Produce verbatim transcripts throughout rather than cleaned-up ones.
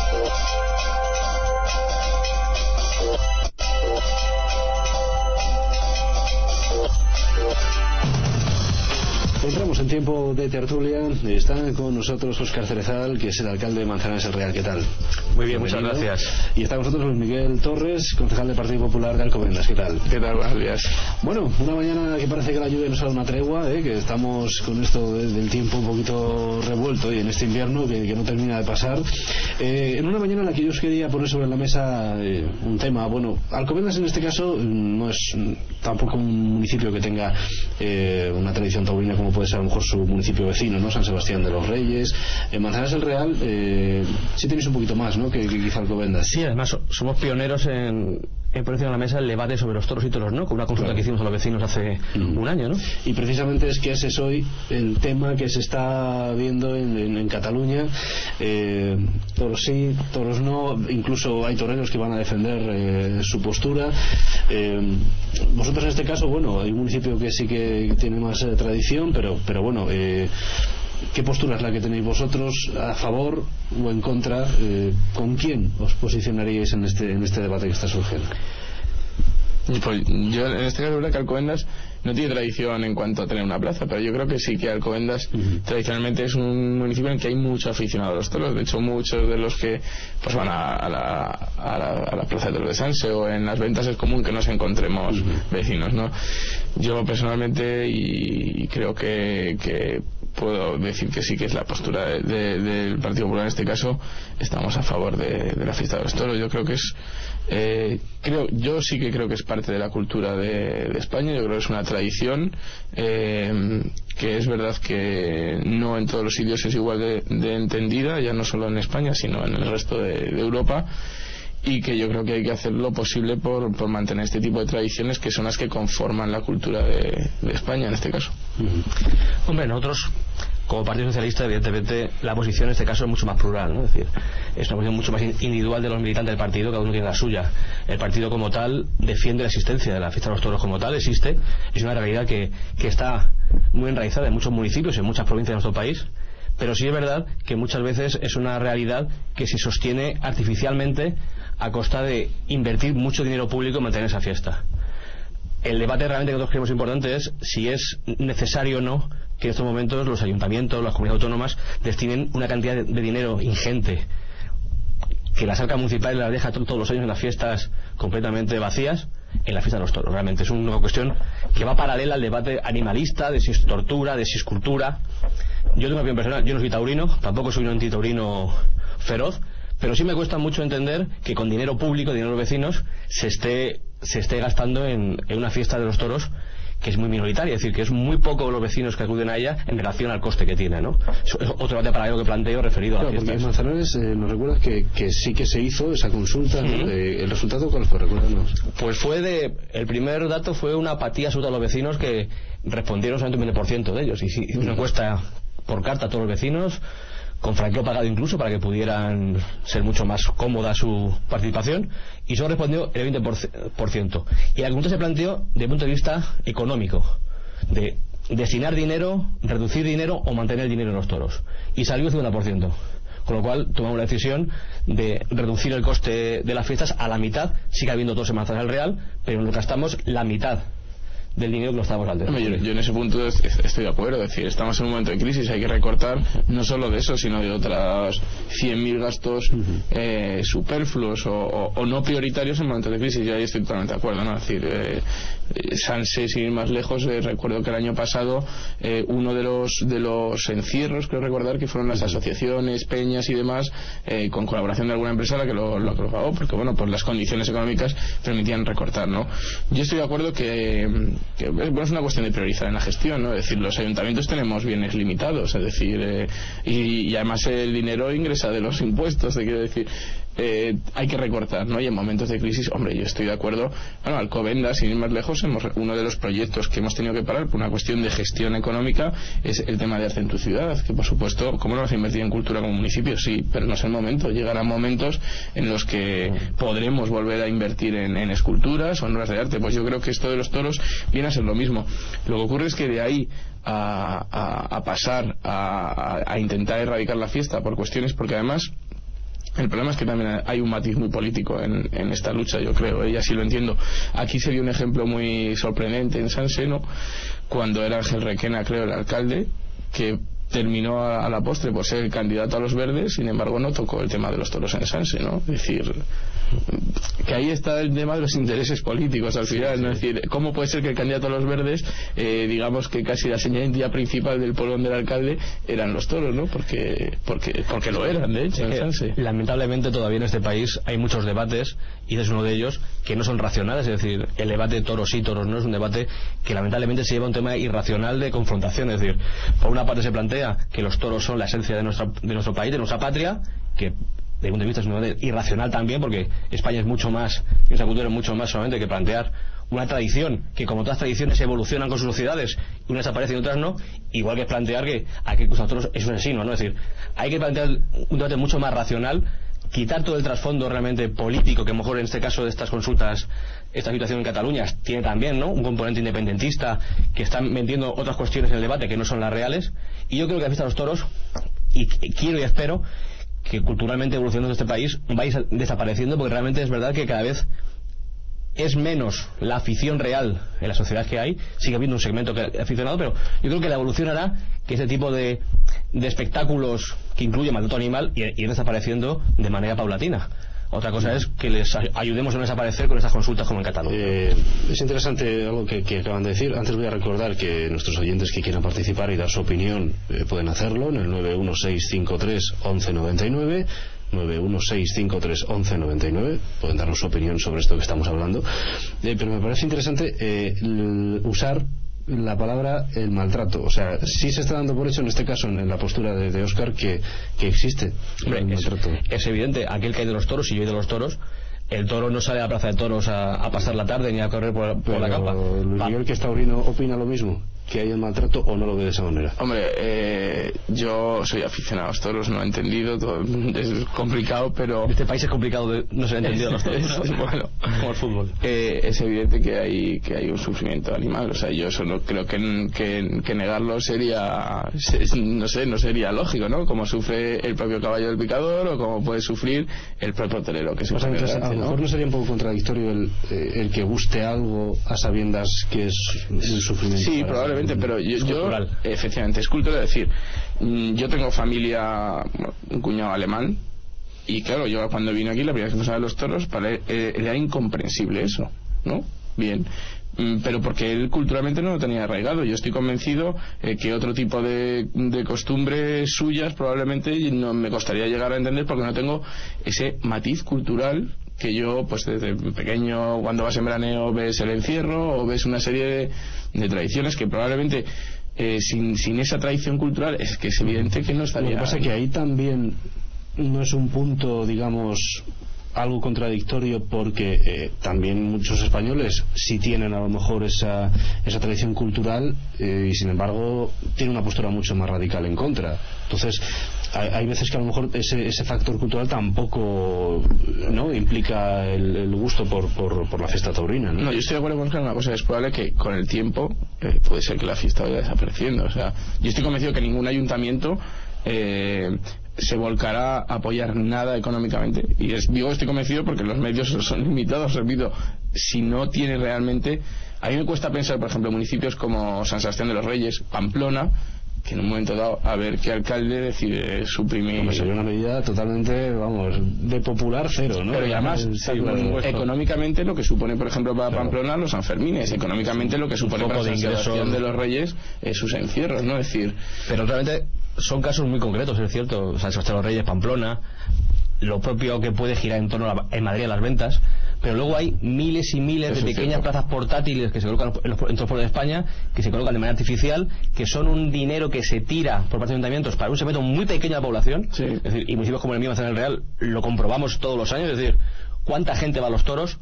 Entramos en tiempo de tertulia. Está con nosotros Óscar Cerezal, que es el alcalde de Manzanares el Real. ¿Qué tal? Muy bien, muchas gracias. Y está con nosotros Luis Miguel Torres, concejal del Partido Popular de Alcobendas. ¿Qué tal? ¿Qué tal? Buenos días. Bueno, una mañana que parece que la lluvia nos ha dado una tregua, ¿eh? Que estamos con esto de, del tiempo un poquito revuelto y en este invierno que, que no termina de pasar. Eh, en una mañana en la que yo os quería poner sobre la mesa eh, un tema. Bueno, Alcobendas en este caso no es tampoco un municipio que tenga eh, una tradición taurina como puede ser a lo mejor su municipio vecino, ¿no? San Sebastián de los Reyes. En Manzanares el Real eh, sí tenéis un poquito más, ¿no? Que, que quizá Alcobendas. Sí, además somos pioneros en, en poner en la mesa el debate sobre los toros y toros no, con una consulta claro. que hicimos a los vecinos hace mm. un año, ¿no? Y precisamente es que ese es hoy el tema que se está viendo en, en, en Cataluña. Eh, toros sí, toros no, incluso hay toreros que van a defender eh, su postura. Eh, vosotros en este caso, bueno, hay un municipio que sí que tiene más eh, tradición, pero, pero bueno, eh, ¿qué postura es la que tenéis vosotros? ¿A favor o en contra? Eh, ¿Con quién os posicionaríais en este, en este debate que está surgiendo? Pues yo en este caso creo que Alcobendas no tiene tradición en cuanto a tener una plaza, pero yo creo que sí que Alcobendas uh-huh. tradicionalmente es un municipio en el que hay mucho aficionado a los toros. De hecho, muchos de los que pues van a, a, la, a, la, a la plaza de toros de Sanse o en las ventas es común que nos encontremos uh-huh. vecinos, ¿no? Yo personalmente y, y creo que, que puedo decir que sí que es la postura de, de, del Partido Popular en este caso. Estamos a favor de, de la fiesta de los toros. Yo creo que es eh, creo yo sí que creo que es parte de la cultura de, de España. Yo creo que es una tradición eh, que es verdad que no en todos los sitios es igual de, de entendida, ya no solo en España sino en el resto de, de Europa, y que yo creo que hay que hacer lo posible por, por mantener este tipo de tradiciones que son las que conforman la cultura de, de España en este caso. Uh-huh. Hombre, nosotros como Partido Socialista evidentemente la posición en este caso es mucho más plural, ¿no? Es decir, es una posición mucho más individual de los militantes del partido, cada uno tiene la suya. El partido como tal defiende la existencia de la fiesta de los toros como tal, existe, es una realidad que, que está muy enraizada en muchos municipios, en muchas provincias de nuestro país. Pero sí es verdad que muchas veces es una realidad que se sostiene artificialmente a costa de invertir mucho dinero público en mantener esa fiesta. El debate realmente que nosotros creemos importante es si es necesario o no que en estos momentos los ayuntamientos, las comunidades autónomas destinen una cantidad de, de dinero ingente, que las arcas municipales las deja todos los años en las fiestas completamente vacías, en la fiesta de los toros. Realmente es una cuestión que va paralela al debate animalista, de si es tortura, de si es cultura. Yo tengo una opinión personal, yo no soy taurino, tampoco soy un antitaurino feroz, pero sí me cuesta mucho entender que con dinero público, dinero de los vecinos, se esté, se esté gastando en, en una fiesta de los toros que es muy minoritaria, es decir, que es muy poco los vecinos que acuden a ella en relación al coste que tiene, ¿no? Es otro debate paralelo que planteo referido claro, a la fiesta. Porque en Manzanares eh, nos recuerdas que, que sí que se hizo esa consulta, ¿no? Uh-huh. de, ¿el resultado cuál fue? Recuérdanos. Pues fue de, el primer dato fue una apatía absoluta de los vecinos que respondieron solamente un veinte por ciento de ellos, y si una encuesta por carta a todos los vecinos, con franqueo pagado incluso para que pudieran ser mucho más cómoda su participación, y solo respondió el veinte por ciento. Y la pregunta se planteó desde el punto de vista económico, de destinar dinero, reducir dinero o mantener dinero en los toros, y salió el cincuenta por ciento. Con lo cual tomamos la decisión de reducir el coste de las fiestas a la mitad. Sigue habiendo toros en Manzanares Real, pero nos gastamos la mitad del dinero que nos estamos al yo, yo en ese punto estoy de acuerdo, es decir, estamos en un momento de crisis, hay que recortar no solo de eso, sino de otras cien mil gastos eh, superfluos o, o, o no prioritarios en momentos de crisis, y ahí estoy totalmente de acuerdo, ¿no? Es decir, eh, Sanse, sin ir más lejos, eh, recuerdo que el año pasado eh, uno de los de los encierros, creo recordar que fueron las asociaciones, peñas y demás, eh, con colaboración de alguna empresa la que lo, lo, que lo pagó, porque bueno, pues las condiciones económicas permitían recortar, ¿no? Yo estoy de acuerdo que que bueno, es una cuestión de priorizar en la gestión, ¿no? Es decir, los ayuntamientos tenemos bienes limitados, es decir, eh, y, y además el dinero ingresa de los impuestos, te quiero decir, eh, hay que recortar, ¿no? Y en momentos de crisis, hombre, yo estoy de acuerdo. Bueno, Alcobendas, sin ir más lejos, hemos, uno de los proyectos que hemos tenido que parar por una cuestión de gestión económica es el tema de Arte en tu ciudad, que por supuesto, ¿cómo no vas a invertir en cultura como municipio? Sí, pero no es el momento. Llegarán momentos en los que podremos volver a invertir en, en esculturas o en obras de arte. Pues yo creo que esto de los toros viene a ser lo mismo. Lo que ocurre es que de ahí a, a, a pasar a, a, a intentar erradicar la fiesta por cuestiones, porque además El problema es que también hay un matiz muy político en, en esta lucha, yo creo, ¿eh? Y así lo entiendo. Aquí sería un ejemplo muy sorprendente en Sanse, ¿no? Cuando era Ángel Requena, creo, el alcalde, que terminó a, a la postre por ser el candidato a los verdes, sin embargo no tocó el tema de los toros en Sanse, ¿no? Es decir, que ahí está el tema de los intereses políticos al final, sí, sí. ¿no? Es decir, ¿cómo puede ser que el candidato a los verdes, eh, digamos que casi la señalidad principal del polón del alcalde eran los toros, ¿no? Porque porque porque lo eran, de hecho, en Sanse. Lamentablemente todavía en este país hay muchos debates, y ese es uno de ellos, que no son racionales, es decir, el debate toros sí, toros no, es un debate que lamentablemente se lleva a un tema irracional de confrontación, es decir, por una parte se plantea que los toros son la esencia de, nuestra, de nuestro país, de nuestra patria, que desde un punto de vista es un debate irracional también, porque España es mucho más, y nuestra cultura es mucho más solamente que plantear una tradición que, como todas las tradiciones, evolucionan con sus sociedades, unas aparecen y otras no, igual que es plantear que hay que usar toros es un asesino, ¿no? Es decir, hay que plantear un debate mucho más racional, quitar todo el trasfondo realmente político, que a lo mejor en este caso de estas consultas, esta situación en Cataluña tiene también, ¿no?, un componente independentista, que están metiendo otras cuestiones en el debate que no son las reales. Y yo creo que a vista de los toros, y quiero y espero que culturalmente evolucionando este país vais desapareciendo, porque realmente es verdad que cada vez es menos la afición real en la sociedad que hay. Sigue habiendo un segmento que aficionado, pero yo creo que la evolución hará que ese tipo de, de espectáculos que incluye maltrato animal ir desapareciendo de manera paulatina. Otra cosa es que les ayudemos a no desaparecer con estas consultas como en Cataluña. Eh, es interesante algo que, que acaban de decir. Antes voy a recordar que nuestros oyentes que quieran participar y dar su opinión eh, pueden hacerlo en el nueve uno seis cinco tres once noventa y nueve, nueve uno seis cinco tres once noventa y nueve. Pueden darnos su opinión sobre esto que estamos hablando. Eh, pero me parece interesante eh, usar la palabra el maltrato. O sea, sí se está dando por hecho en este caso, en la postura de, de Óscar, que, que existe Hombre, el maltrato. Es, es evidente, aquel que hay de los toros, y yo he de los toros, el toro no sale a la plaza de toros a, a pasar la tarde ni a correr por, por Pero la capa. Luis Miguel, que es taurino, opina lo mismo, que hay el maltrato, o no lo ve de esa manera. Hombre, eh, yo soy aficionado a los toros, no he entendido, todo, es complicado, pero en este país es complicado de no ser entendido a los toros. Bueno, como el fútbol. Eh, es evidente que hay que hay un sufrimiento animal, o sea, yo eso no creo que, que, que negarlo sería, no sé, no sería lógico, ¿no? Como sufre el propio caballo del picador, o como puede sufrir el propio torero que se o sea, entonces, a lo ¿no? mejor no sería un poco contradictorio el, el que guste algo a sabiendas que es un sufrimiento. Sí, probablemente. Pero yo, yo efectivamente es cultural, es decir, yo tengo familia, un cuñado alemán, y claro, yo cuando vine aquí la primera vez que me salía los toros, para él eh, era incomprensible eso, ¿no? Bien, pero porque él culturalmente no lo tenía arraigado. Yo estoy convencido eh, que otro tipo de, de costumbres suyas probablemente no me costaría llegar a entender, porque no tengo ese matiz cultural que yo, pues desde pequeño, cuando vas en veraneo ves el encierro o ves una serie de, de tradiciones que probablemente eh, sin, sin esa tradición cultural es que es evidente que no estaría. Lo que pasa es que ahí también no es un punto, digamos, algo contradictorio, porque eh, también muchos españoles sí tienen a lo mejor esa, esa tradición cultural eh, y sin embargo tienen una postura mucho más radical en contra. Entonces hay, hay veces que a lo mejor ese, ese factor cultural tampoco, ¿no?, implica el, el gusto por, por, por la fiesta taurina, ¿no? No, yo estoy de acuerdo con que una cosa es probable que con el tiempo eh, puede ser que la fiesta vaya desapareciendo. O sea, yo estoy convencido que ningún ayuntamiento eh, se volcará a apoyar nada económicamente, y es, digo estoy convencido porque los medios son limitados, repito, si no tiene realmente. A mí me cuesta pensar, por ejemplo, municipios como San Sebastián de los Reyes, Pamplona, que en un momento dado, a ver qué alcalde decide suprimir. Como sería una medida totalmente, vamos, de popular cero, ¿no? Pero y además, sí, bueno, económicamente lo que supone, por ejemplo, para claro. Pamplona los Sanfermines, económicamente lo que supone para San Sebastián de los Reyes eh, sus encierros, ¿no? Es decir, pero realmente son casos muy concretos, es cierto. San Sebastián de los Reyes, Pamplona, lo propio que puede girar en torno a la, en Madrid a las ventas, pero luego hay miles y miles Eso de pequeñas plazas portátiles que se colocan en los, en los pueblos de España, que se colocan de manera artificial, que son un dinero que se tira por parte de ayuntamientos para un segmento muy pequeño de la población. Sí. Es decir, y municipios como el mío, Manzanares del Real, lo comprobamos todos los años. Es decir, cuánta gente va a los toros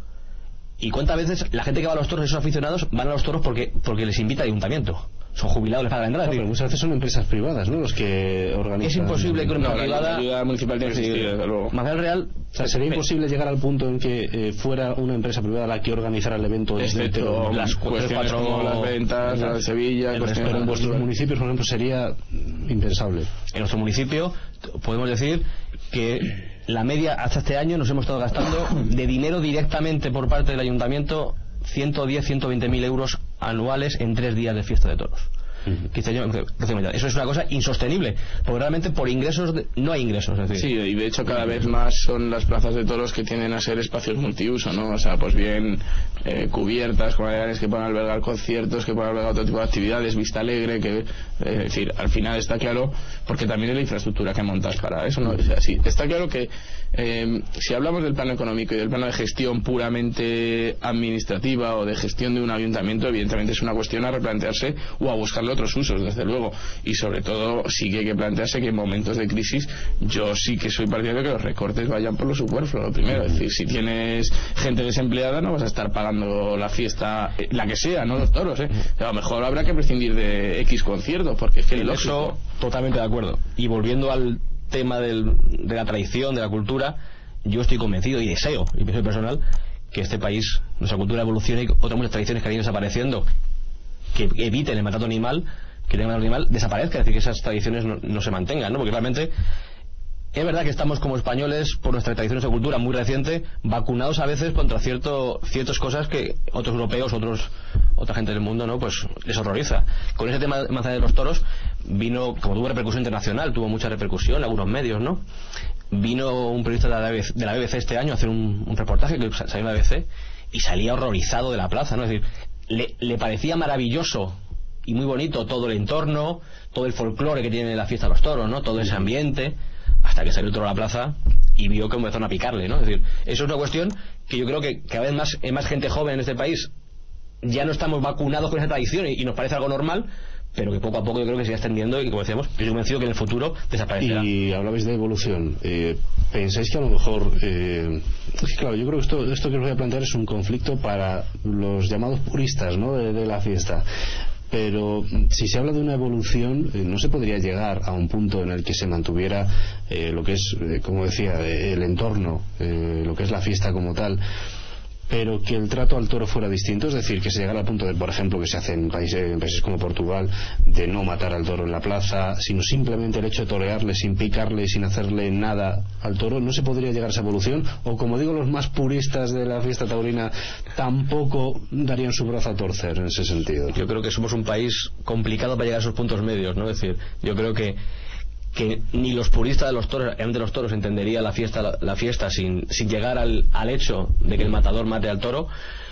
y cuántas veces la gente que va a los toros, esos aficionados, van a los toros porque, porque les invita el ayuntamiento. Son jubilados, les pagan la entrada. No, pero muchas veces son empresas privadas, ¿no?, los que organizan. Es imposible que una empresa no, privada. La ayuda municipal tiene que existir, desde luego. Manzanares Real. O sea, sería imposible llegar al punto en que eh, fuera una empresa privada la que organizara el evento. Excepto las cuestiones cuatro, como las ventas, la de Sevilla, pero en vuestros municipios, por ejemplo, sería impensable. En nuestro municipio podemos decir que la media hasta este año nos hemos estado gastando de dinero directamente por parte del ayuntamiento ciento diez, ciento veinte mil euros anuales en tres días de fiesta de toros. Eso es una cosa insostenible, porque realmente por ingresos de, no hay ingresos, es decir. Sí, y de hecho cada vez más son las plazas de toros que tienden a ser espacios multiuso, ¿no? O sea, pues bien eh, cubiertas, con áreas que puedan albergar conciertos, que puedan albergar otro tipo de actividades, vista alegre, que eh, es decir, al final está claro, porque también es la infraestructura que montas para eso, ¿no? O sea, sí, está claro que eh, si hablamos del plano económico y del plano de gestión puramente administrativa o de gestión de un ayuntamiento, evidentemente es una cuestión a replantearse o a buscarle otros usos, desde luego, y sobre todo sí que hay que plantearse que en momentos de crisis yo sí que soy partidario de que los recortes vayan por lo superfluo, lo primero, es decir, si tienes gente desempleada no vas a estar pagando la fiesta, eh, la que sea, no los toros, ¿eh? A lo mejor habrá que prescindir de X conciertos, porque es que en eso totalmente de acuerdo. Y volviendo al tema del, de la tradición, de la cultura, yo estoy convencido y deseo, y soy personal, que este país, nuestra cultura evolucione y otras muchas tradiciones que han ido desapareciendo, que eviten el maltrato animal, que el animal desaparezca, es decir, que esas tradiciones no, no se mantengan, ¿no? Porque realmente es verdad que estamos como españoles, por nuestra tradición y cultura muy reciente, vacunados a veces contra cierto ciertas cosas que otros europeos, otros otra gente del mundo, ¿no? Pues les horroriza. Con ese tema de Manzanares de los Toros vino, como tuvo repercusión internacional, tuvo mucha repercusión en algunos medios, ¿no? Vino un periodista de la B B C, de la B B C este año a hacer un, un reportaje que salió en la B B C y salía horrorizado de la plaza, ¿no? Es decir, le, le parecía maravilloso y muy bonito todo el entorno, todo el folclore que tiene la fiesta de los toros, ¿no? Todo ese ambiente, hasta que salió el toro a la plaza y vio que empezaron a picarle, ¿no? Es decir, eso es una cuestión que yo creo que cada vez más, hay más gente joven en este país, ya no estamos vacunados con esa tradición y, y nos parece algo normal, pero que poco a poco yo creo que se va extendiendo y, como decíamos, estoy convencido que en el futuro desaparecerá. Y hablabais de evolución, eh, ¿pensáis que a lo mejor eh, es que claro, yo creo que esto, esto que os voy a plantear es un conflicto para los llamados puristas, ¿no? de, de la fiesta. Pero si se habla de una evolución, eh, no se podría llegar a un punto en el que se mantuviera eh, lo que es, eh, como decía, eh, el entorno, eh, lo que es la fiesta como tal, pero que el trato al toro fuera distinto, es decir, que se llegara al punto de, por ejemplo, que se hace en países, en países como Portugal, de no matar al toro en la plaza, sino simplemente el hecho de torearle sin picarle, sin hacerle nada al toro. ¿No se podría llegar a esa evolución? O, como digo, los más puristas de la fiesta taurina tampoco darían su brazo a torcer en ese sentido. Yo creo que somos un país complicado para llegar a esos puntos medios, ¿no? Es decir, yo creo que que ni los puristas de los toros, de los toros entendería la fiesta la, la fiesta sin, sin llegar al, al hecho de que el matador mate al toro,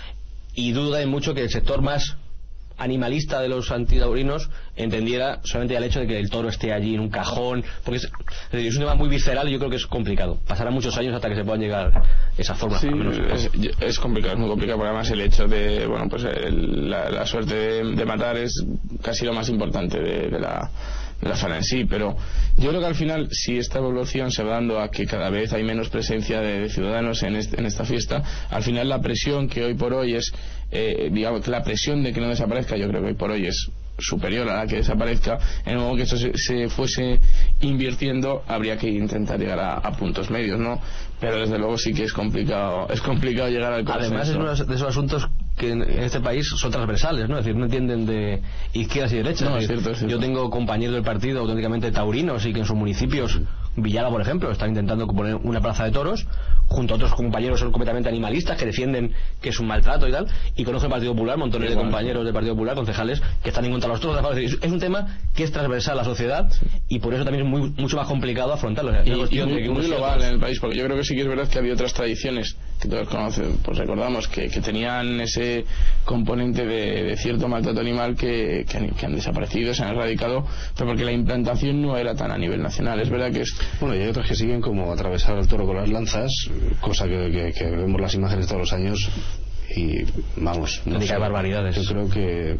y duda en mucho que el sector más animalista de los antitaurinos entendiera solamente al hecho de que el toro esté allí en un cajón, porque es, es un tema muy visceral y yo creo que es complicado. Pasará muchos años hasta que se puedan llegar a esa forma. Sí, es, es complicado, es muy complicado, porque además el hecho de, bueno, pues el, la, la suerte de, de matar es casi lo más importante de, de la de la faena en sí, pero yo creo que al final, si esta evolución se va dando a que cada vez hay menos presencia de, de ciudadanos en, este, en esta fiesta, al final la presión que hoy por hoy es, eh, digamos, la presión de que no desaparezca, yo creo que hoy por hoy es superior a la que desaparezca. En el momento que esto se, se fuese invirtiendo, habría que intentar llegar a, a puntos medios, ¿no? Pero desde luego sí que es complicado, es complicado llegar al consenso. Además es uno de esos asuntos que en este país son transversales, ¿no? Es decir, no entienden de izquierdas y derechas. No, es cierto, es cierto. Yo tengo compañeros del partido auténticamente taurinos y que en sus municipios, Villalba por ejemplo, están intentando poner una plaza de toros, junto a otros compañeros son completamente animalistas que defienden que es un maltrato y tal, y conozco el Partido Popular, montones de compañeros del Partido Popular, concejales, que están en contra de los toros. Es decir, es un tema que es transversal a la sociedad y por eso también es muy, mucho más complicado afrontarlo. O sea, y, y muy, muy global en el país, porque yo creo que sí que es verdad que había otras tradiciones que todos conocen, pues recordamos que, que tenían ese componente de, de cierto maltrato animal que, que, han, que han desaparecido, se han erradicado, pero porque la implantación no era tan a nivel nacional. Es verdad que es... Bueno, y hay otras que siguen, como atravesar al toro con las lanzas, cosa que, que, que vemos las imágenes todos los años y vamos, no sé, barbaridades. Yo creo que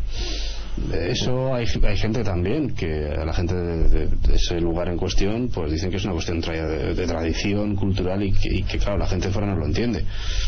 eso hay, hay gente también que a la gente de, de, de ese lugar en cuestión pues dicen que es una cuestión tra de, de tradición cultural y que, y que claro, la gente de fuera no lo entiende.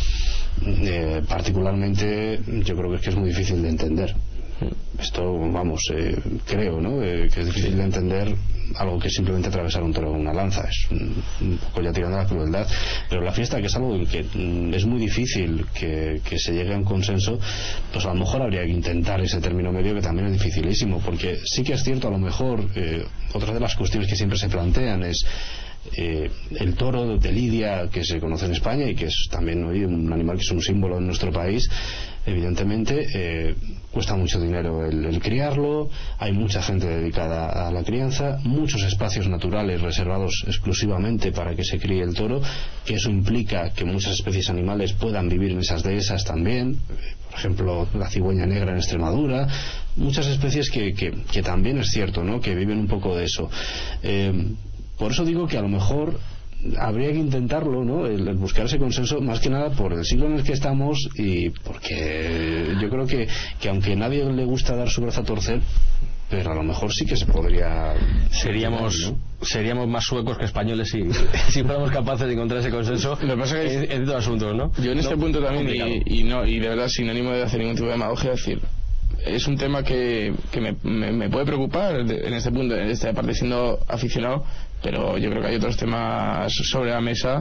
Eh, particularmente yo creo que es que es muy difícil de entender esto, vamos, eh, creo, ¿no? Eh, que es difícil de entender algo que es simplemente atravesar un toro con una lanza, es un, un poco ya tirando a la crueldad, pero la fiesta, que es algo en que mm, es muy difícil que, que se llegue a un consenso, pues a lo mejor habría que intentar ese término medio, que también es dificilísimo, porque sí que es cierto, a lo mejor eh, otra de las cuestiones que siempre se plantean es Eh, el toro de Lidia, que se conoce en España y que es también hoy un animal que es un símbolo en nuestro país, evidentemente eh, cuesta mucho dinero el, el criarlo, hay mucha gente dedicada a la crianza, muchos espacios naturales reservados exclusivamente para que se críe el toro, que eso implica que muchas especies animales puedan vivir en esas dehesas también, por ejemplo la cigüeña negra en Extremadura, muchas especies que, que, que también es cierto, ¿no?, que viven un poco de eso. eh, por eso digo que a lo mejor habría que intentarlo, ¿no?, el, el buscar ese consenso, más que nada por el siglo en el que estamos y porque yo creo que, que aunque a nadie le gusta dar su brazo a torcer, pero a lo mejor sí que se podría... Seríamos ¿no? seríamos más suecos que españoles si, si fuéramos capaces de encontrar ese consenso. Lo que pasa es que en, en todos asuntos, ¿no? Yo en este no, punto también, y, y, no, y de verdad sin ánimo de hacer ningún tipo de demagogia, decir, es un tema que, que me, me, me puede preocupar en este punto, en esta parte siendo aficionado, pero yo creo que hay otros temas sobre la mesa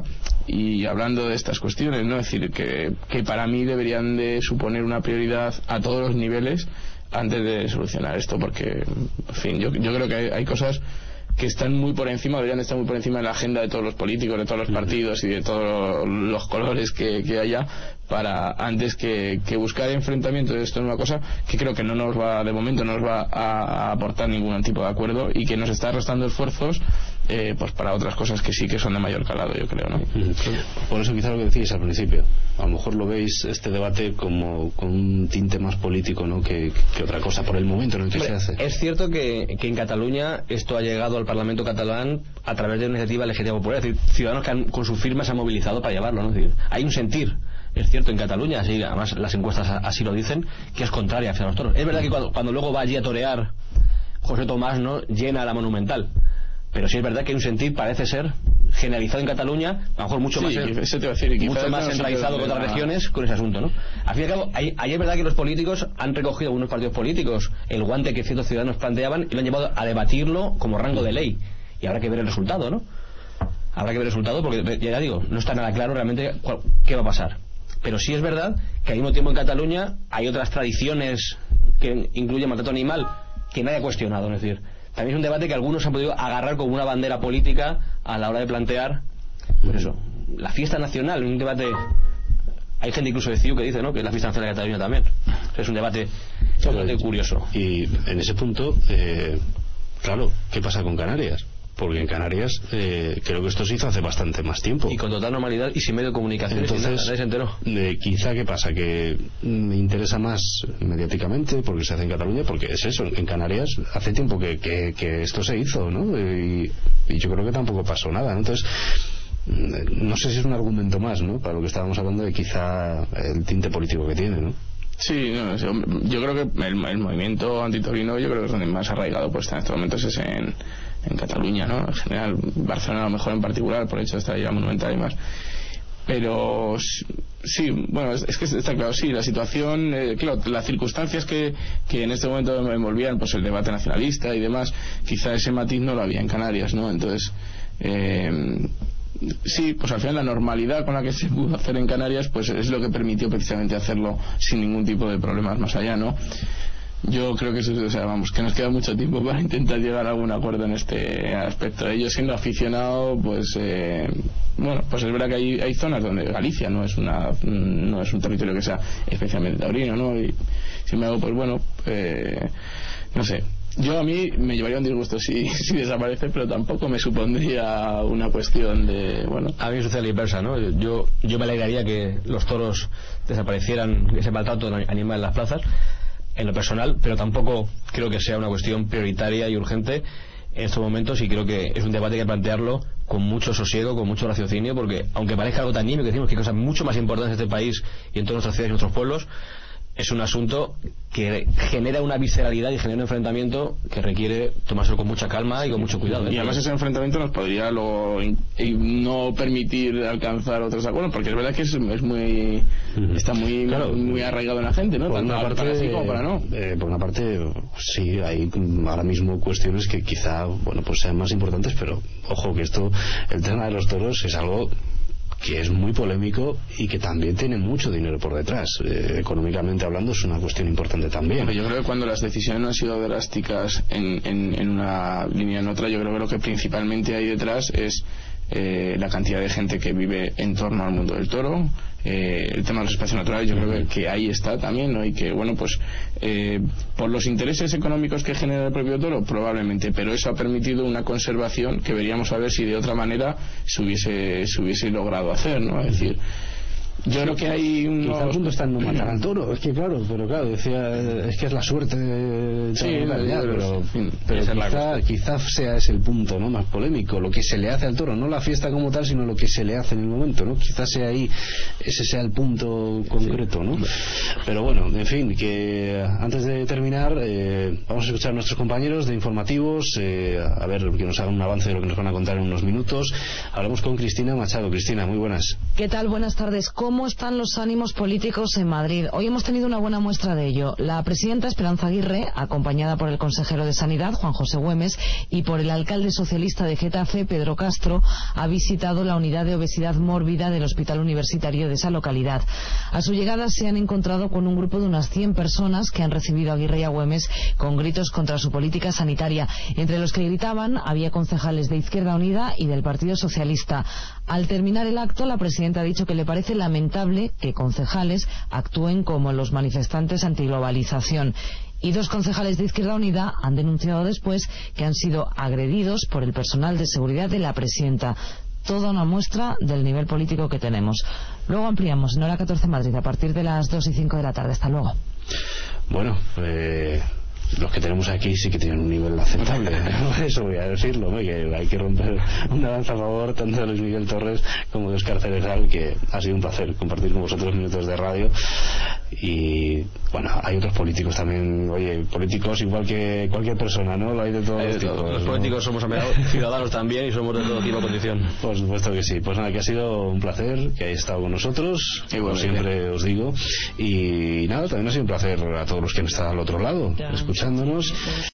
y hablando de estas cuestiones, ¿no? Es decir, que, que para mí deberían de suponer una prioridad a todos los niveles antes de solucionar esto, porque, en fin, yo, yo creo que hay, hay cosas que están muy por encima, deberían estar muy por encima de la agenda de todos los políticos, de todos los partidos y de todos los colores que, que haya, para antes que, que buscar enfrentamiento de esto en una cosa que creo que no nos va, de momento no nos va a, a aportar ningún tipo de acuerdo y que nos está restando esfuerzos eh, pues para otras cosas que sí que son de mayor calado, yo creo, ¿no? Por eso quizá lo que decíais al principio, a lo mejor lo veis este debate como con un tinte más político, ¿no?, que, que otra cosa por el momento en el que Hombre, se hace. es cierto que, que en Cataluña esto ha llegado al Parlamento catalán a través de una iniciativa legislativa popular, es decir, ciudadanos que han, con sus firmas se han movilizado para llevarlo, ¿no? Es decir, hay un sentir, es cierto, en Cataluña, así, además las encuestas así lo dicen, que es contraria hacia los toros. Es verdad que cuando, cuando luego va allí a torear José Tomás, ¿no?, llena la Monumental, pero sí es verdad que hay un sentir, parece ser, generalizado en Cataluña, a lo mejor mucho sí, más, eso te va a decir, mucho más enraizado que otras la... regiones con ese asunto, ¿no? Al fin y al cabo, ahí, ahí es verdad que los políticos han recogido, algunos partidos políticos, el guante que ciertos ciudadanos planteaban y lo han llevado a debatirlo como rango de ley. Y habrá que ver el resultado, ¿no? Habrá que ver el resultado porque, ya digo, no está nada claro realmente cuál, qué va a pasar. Pero sí es verdad que al mismo tiempo en Cataluña hay otras tradiciones que incluyen maltrato animal que nadie ha cuestionado, es decir, también es un debate que algunos han podido agarrar como una bandera política a la hora de plantear, pues eso, la fiesta nacional, un debate. Hay gente incluso de C I U que dice, ¿no?, que es la fiesta nacional de Cataluña también. Es un debate, es un debate curioso. Y en ese punto, eh, claro, ¿qué pasa con Canarias? Porque en Canarias eh, creo que esto se hizo hace bastante más tiempo. Y con total normalidad y sin medio de comunicación. Entonces, nadie se enteró. Eh, quizá, ¿qué pasa? Que me interesa más mediáticamente porque se hace en Cataluña, porque es eso, en Canarias hace tiempo que, que, que esto se hizo, ¿no? Y, y yo creo que tampoco pasó nada, ¿no? Entonces, no sé si es un argumento más, ¿no?, para lo que estábamos hablando de quizá el tinte político que tiene, ¿no? Sí, no, yo creo que el, el movimiento antitorino, yo creo que es donde más arraigado pues en estos momentos es en, en Cataluña, ¿no? En general, Barcelona a lo mejor en particular, por el hecho de estar ahí la Monumental y más. Pero sí, bueno, es, es que está claro, sí, la situación, eh, claro, las circunstancias que, que en este momento envolvían pues el debate nacionalista y demás, quizá ese matiz no lo había en Canarias, ¿no? Entonces, eh, sí, pues al final la normalidad con la que se pudo hacer en Canarias pues es lo que permitió precisamente hacerlo sin ningún tipo de problemas más allá, ¿no? Yo creo que eso, o sea, vamos, que nos queda mucho tiempo para intentar llegar a algún acuerdo en este aspecto. Yo siendo aficionado, pues eh, bueno, pues es verdad que hay, hay zonas donde Galicia no es una no es un territorio que sea especialmente taurino, ¿no? Y sin embargo, pues bueno, eh, no sé. Yo a mí me llevaría un disgusto si, si desaparece, pero tampoco me supondría una cuestión de, bueno... A mí sucede la inversa, ¿no? Yo, yo me alegraría que los toros desaparecieran, ese maltrato animal en las plazas, en lo personal, pero tampoco creo que sea una cuestión prioritaria y urgente en estos momentos, y creo que es un debate que hay que plantearlo con mucho sosiego, con mucho raciocinio, porque aunque parezca algo tan nimio, que decimos que hay cosas mucho más importantes en este país y en todas nuestras ciudades y nuestros pueblos, es un asunto que genera una visceralidad y genera un enfrentamiento que requiere tomárselo con mucha calma y con mucho cuidado, ¿eh? Y además ese enfrentamiento nos podría luego in, in, no permitir alcanzar otros acuerdos, porque es verdad que es, es muy está muy claro, muy arraigado en la gente, ¿no? Por Tanto una parte, para sí como para no. Eh, por una parte, sí, hay ahora mismo cuestiones que quizá, bueno, pues sean más importantes, pero ojo que esto, el tema de los toros es algo que es muy polémico y que también tiene mucho dinero por detrás. Eh, económicamente hablando es una cuestión importante también. Yo creo que cuando las decisiones no han sido drásticas en, en, en una línea en otra, yo creo que lo que principalmente hay detrás es eh, la cantidad de gente que vive en torno al mundo del toro, eh, el tema de los espacios naturales, yo creo que, que ahí está también, ¿no? Y que, bueno, pues eh, por los intereses económicos que genera el propio toro, probablemente, pero eso ha permitido una conservación que veríamos a ver si de otra manera se hubiese, se hubiese logrado hacer, ¿no? Es decir, yo creo que hay un... Quizá el punto está en no matar al toro, es que claro, pero claro, decía, es que es la suerte de... Sí, ya, ya, pero, pero, pero quizá, quizá sea ese el punto, ¿no?, más polémico, lo que se le hace al toro, no la fiesta como tal, sino lo que se le hace en el momento, ¿no? Quizás sea ahí, ese sea el punto concreto, ¿no? Pero bueno, en fin, que antes de terminar, eh, vamos a escuchar a nuestros compañeros de informativos, eh, a ver que nos hagan un avance de lo que nos van a contar en unos minutos. Hablamos con Cristina Machado. Cristina, muy buenas. ¿Qué tal? Buenas tardes. ¿Cómo están los ánimos políticos en Madrid? Hoy hemos tenido una buena muestra de ello. La presidenta Esperanza Aguirre, acompañada por el consejero de Sanidad, Juan José Güemes, y por el alcalde socialista de Getafe, Pedro Castro, ha visitado la unidad de obesidad mórbida del Hospital Universitario de esa localidad. A su llegada se han encontrado con un grupo de unas cien personas que han recibido a Aguirre y a Güemes con gritos contra su política sanitaria. Entre los que gritaban había concejales de Izquierda Unida y del Partido Socialista. Al terminar el acto, la presidenta ha dicho que le parece lamentable que concejales actúen como los manifestantes antiglobalización. Y dos concejales de Izquierda Unida han denunciado después que han sido agredidos por el personal de seguridad de la presidenta. Toda una muestra del nivel político que tenemos. Luego ampliamos en Hora catorce Madrid a partir de las dos y cinco de la tarde. Hasta luego. Bueno, eh... los que tenemos aquí sí que tienen un nivel aceptable, ¿no? Eso voy a decirlo, ¿no? Que hay que romper una lanza a favor tanto de Luis Miguel Torres como de Óscar Ceresal, que ha sido un placer compartir con vosotros minutos de radio. Y bueno, hay otros políticos también, oye, políticos igual que cualquier persona, ¿no? Lo hay de todos hay de los tipos, todo. Los ¿no? políticos somos ciudadanos también y somos de todo tipo de condición. Por supuesto que sí. Pues nada, que ha sido un placer que hayáis estado con nosotros, como bueno, siempre bien. Os digo. Y nada, también ha sido un placer a todos los que han estado al otro lado, ya, escuchándonos.